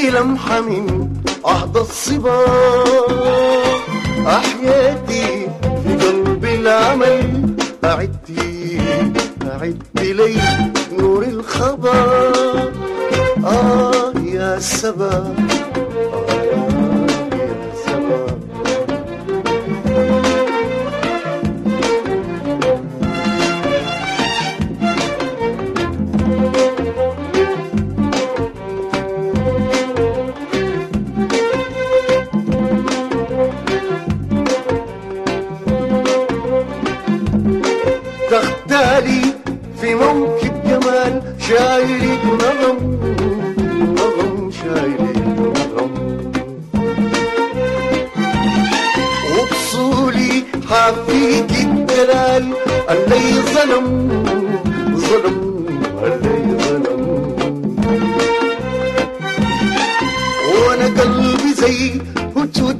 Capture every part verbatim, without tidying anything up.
في لمحة من عهد الصبا، أحياتي في قلب العمل، أعدي أعدي لي نور الخبا. آه يا سبا، تختالي في موكب جمال، شايلك نغم نغم شايلك نغم، وبصولي حافيك الدلال، اللي ظلم ظلم اللي ظلم، وانا قلبي زي هدهد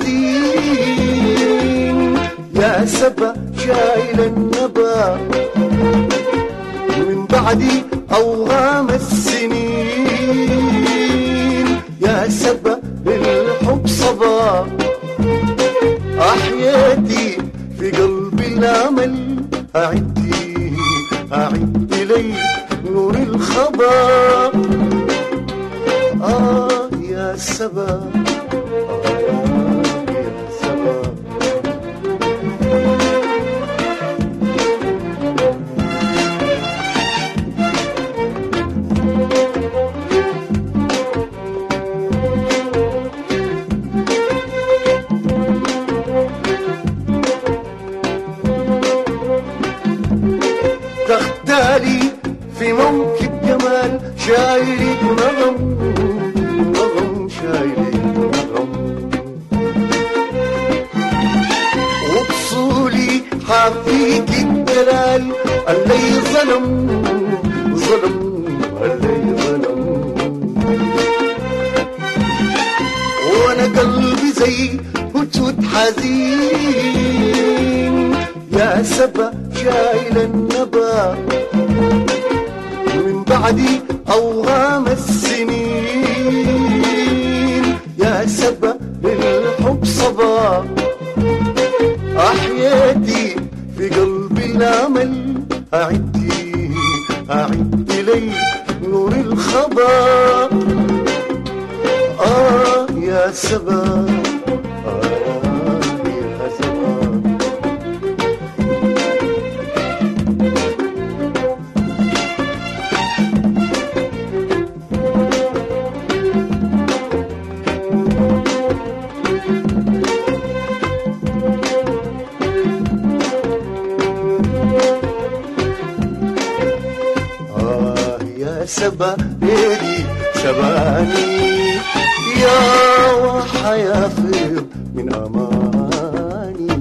حزين، يا سبا شايل النبا من بعدي أوهام السنين، يا سبا للحب صبا، أحياتي في قلبي الأمل، أعدي أعدي لي نور الخبا. آه يا سبا، تختالي في موكب جمال، شايلك نغم نغم شايلك نغم، وبصولي حافيك الدلال، اللي ظلم ظلم اللي ظلم، وانا قلبي زي هدهد حزين، يا سبا شايل النبا من بعدي أوهام السنين، يا سبا للحب صبا، أحياتي في قلبي الأمل، أعدي أعدي لي نور الخبا. آه يا سبا، سبا ليدي سباني، يا وحيافر من أماني،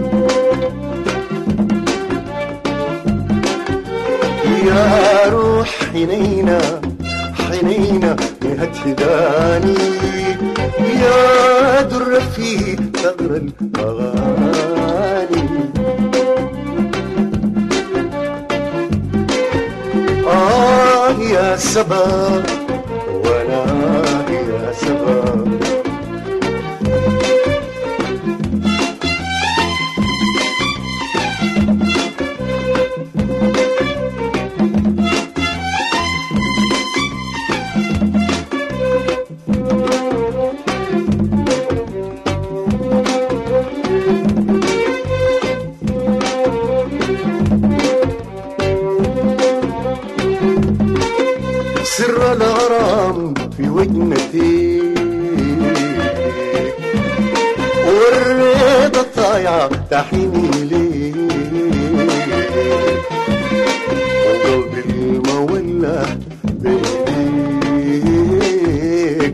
يا روح حنينة حنينة مهد هداني، يا در في ثغر الأغاني. آه يا سبا وانا يا سبا، سر الغرام في وجنتي، والرضا طايعة تحيني ليك، وقلبي المولى بيديك،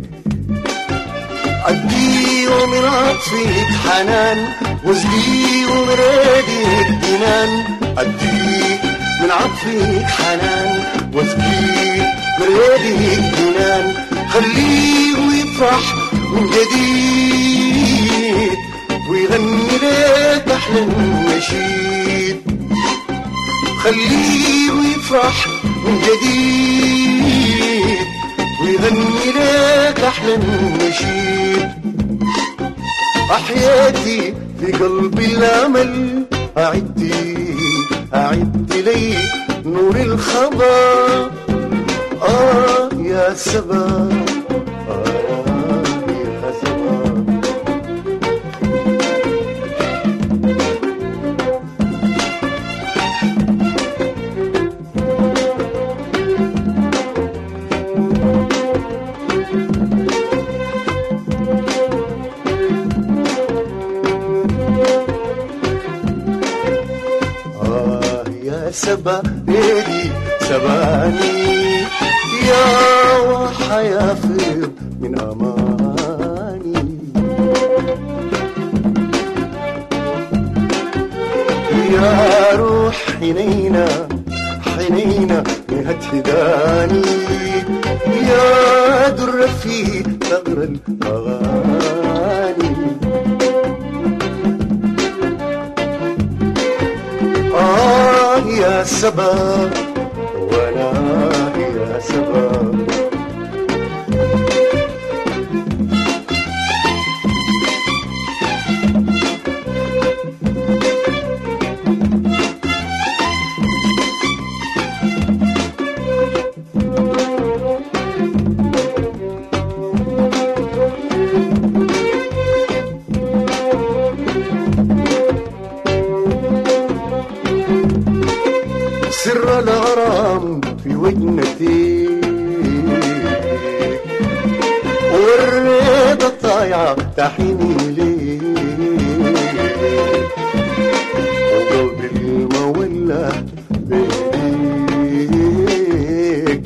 أدي ومن عطفك حنان، وزدي ومن ريدك جنان، أدي من عطفك حنان، وزدي بريدك جنان، خليه ويفرح من جديد، ويغني لك أحلى النشيد، خليه ويفرح من جديد، ويغني لك أحلى أحلى النشيد. أحياتي في قلبي الأمل، أعدي أعد لي نور الخضا. آه يا سبا، آه يا سبا. سبا ليلي سباني يا وحيافر من أماني. يا روح حنينة حنينة نهت هداني، يا در في ثغر الأغاني. آه يا سبا وانا يا سبا. سر الغرام في وجنتي والرضا الطايعة تحيني ليك، وقلبي المولى بيديك.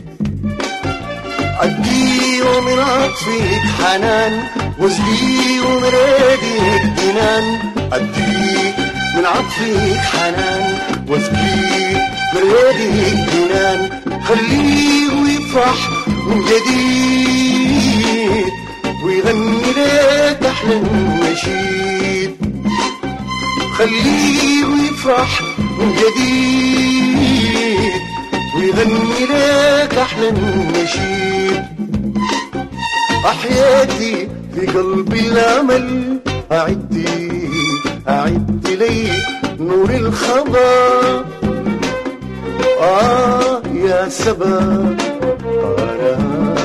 أدي ومن عطفك حنان، وزدي ومن ريدك جنان. أدي من عطفك حنان، وزدي بريدي الجنان. خليه ويفرح من جديد، ويغني لك أحلى النشيد. خليه ويفرح من جديد، ويغني لك أحلى النشيد. أحياتي في قلبي الأمل، أعدي أعد لي نور الخضا. آه يا سبا، آه